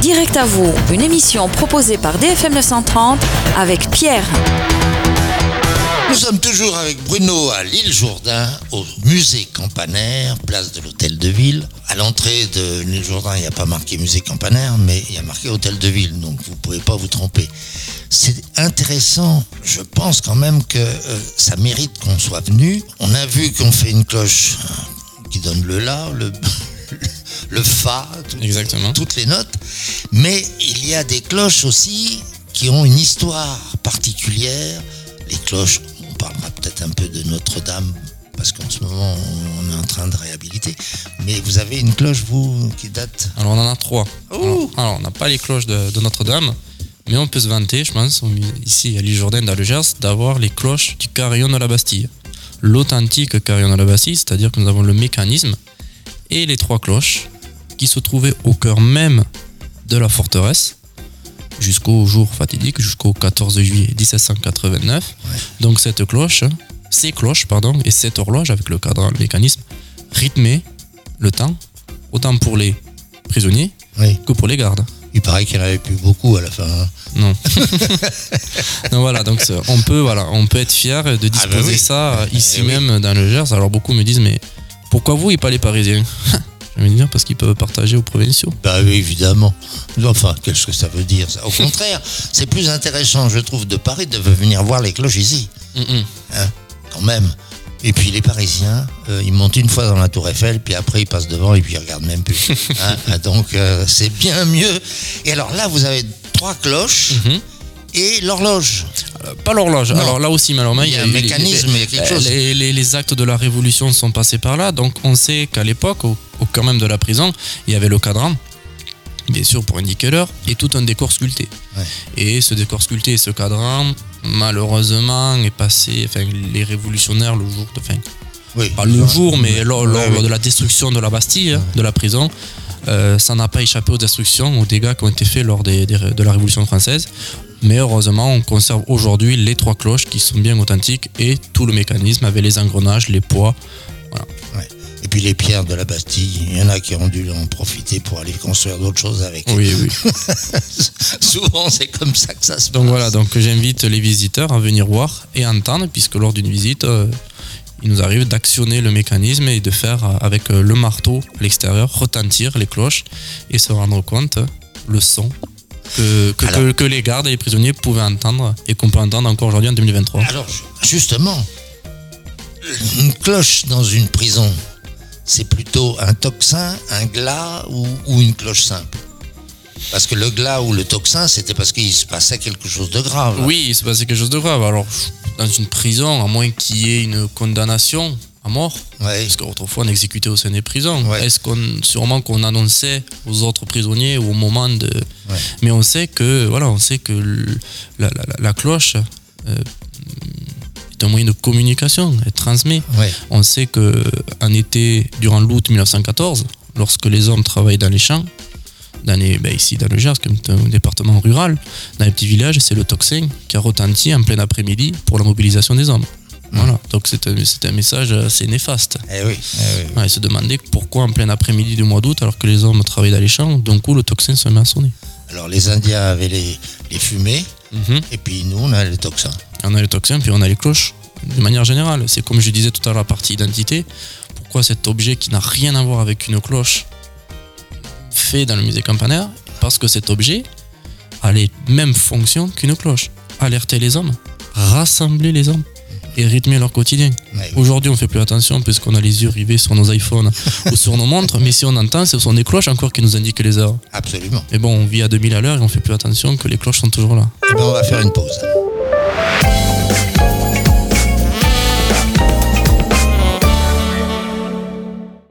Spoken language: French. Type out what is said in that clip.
Direct à vous, une émission proposée par DFM 930 avec Pierre. Nous sommes toujours avec Bruno à l'île Jourdain, au musée Campanaire, place de l'Hôtel de Ville. À l'entrée de l'île Jourdain, il n'y a pas marqué musée Campanaire, mais il y a marqué Hôtel de Ville, donc vous ne pouvez pas vous tromper. C'est intéressant, je pense quand même que ça mérite qu'on soit venu. On a vu qu'on fait une cloche qui donne le la, le fa, toutes les notes, mais il y a des cloches aussi qui ont une histoire particulière. Les cloches, on parlera peut-être un peu de Notre-Dame, parce qu'en ce moment, on est en train de réhabiliter. Mais vous avez une cloche, vous, qui date... Alors, on en a 3. Alors, on n'a pas les cloches de Notre-Dame, mais on peut se vanter, je pense, ici à l'île Jourdain, dans le Gers, d'avoir les cloches du carillon de la Bastille. L'authentique carillon de la Bastille, c'est-à-dire que nous avons le mécanisme et les 3 cloches qui se trouvaient au cœur même de la forteresse, jusqu'au jour fatidique, jusqu'au 14 juillet 1789. Ouais. Donc ces cloches et cette horloge avec le cadran, le mécanisme, rythmaient le temps, autant pour les prisonniers que pour les gardes. Il paraît qu'il n'y en avait plus beaucoup à la fin. Hein. Non. Donc voilà, donc on peut être fier de disposer ça ici même dans le Gers. Alors beaucoup me disent, mais pourquoi vous et pas les Parisiens? Je vais dire parce qu'ils peuvent partager aux provinciaux. Bah oui, évidemment. Enfin, qu'est-ce que ça veut dire ça? Au contraire, c'est plus intéressant, je trouve, de Paris de venir voir les cloches ici. Hein, quand même. Et puis les Parisiens, ils montent une fois dans la Tour Eiffel, puis après ils passent devant et puis ils regardent même plus. Hein, donc c'est bien mieux. Et alors là, vous avez 3 cloches et l'horloge. Pas l'horloge. Non. Alors là aussi, malheureusement, il y a un mécanisme, il y a quelque chose. Les actes de la Révolution sont passés par là. Donc on sait qu'à l'époque, au cœur même de la prison, il y avait le cadran, bien sûr pour indiquer l'heure, et tout un décor sculpté. Ouais. Et ce décor sculpté et ce cadran, malheureusement, est passé. Enfin, les révolutionnaires le jour de pas le jour, mais lors de la destruction de la Bastille, de la prison. Ça n'a pas échappé aux destructions, aux dégâts qui ont été faits lors de la Révolution française. Mais heureusement, on conserve aujourd'hui les 3 cloches qui sont bien authentiques et tout le mécanisme avec les engrenages, les poids. Voilà. Ouais. Et puis les pierres de la Bastille, il y en a qui ont dû en profiter pour aller construire d'autres choses avec. Oui. Souvent, c'est comme ça que ça se passe. Donc voilà, donc j'invite les visiteurs à venir voir et entendre, puisque lors d'une visite, il nous arrive d'actionner le mécanisme et de faire avec le marteau à l'extérieur retentir les cloches et se rendre compte le son que les gardes et les prisonniers pouvaient entendre et qu'on peut entendre encore aujourd'hui en 2023. Alors justement, une cloche dans une prison, c'est plutôt un tocsin, un glas ou une cloche simple? Parce que le glas ou le tocsin, c'était parce qu'il se passait quelque chose de grave. Oui, il se passait quelque chose de grave. Alors, dans une prison, à moins qu'il y ait une condamnation à mort, parce qu'autrefois on exécutait au sein des prisons. Est-ce sûrement qu'on annonçait aux autres prisonniers au moment de... Mais on sait que la cloche est un moyen de communication, elle transmet. On sait qu'en été, durant l'août 1914, lorsque les hommes travaillent dans les champs, ici dans le Gers, qui est un département rural, dans les petits villages, c'est le tocsin qui a retenti en plein après-midi pour la mobilisation des hommes. Voilà, donc c'est un message assez néfaste. Ouais, se demander pourquoi en plein après-midi du mois d'août, alors que les hommes travaillent dans les champs, d'un coup le tocsin se met à sonner. Alors les Indiens avaient les fumées, et puis nous on a les tocsins. On a les tocsins, puis on a les cloches, de manière générale. C'est comme je disais tout à l'heure, la partie identité. Pourquoi cet objet qui n'a rien à voir avec une cloche fait dans le musée Campanaire? Parce que cet objet a les mêmes fonctions qu'une cloche. Alerter les hommes, rassembler les hommes et rythmer leur quotidien. Aujourd'hui, on ne fait plus attention puisqu'on a les yeux rivés sur nos iPhones ou sur nos montres, mais si on entend, ce sont des cloches encore qui nous indiquent les heures. Absolument. Mais bon, on vit à 2000 à l'heure et on ne fait plus attention que les cloches sont toujours là. Et on va faire une pause.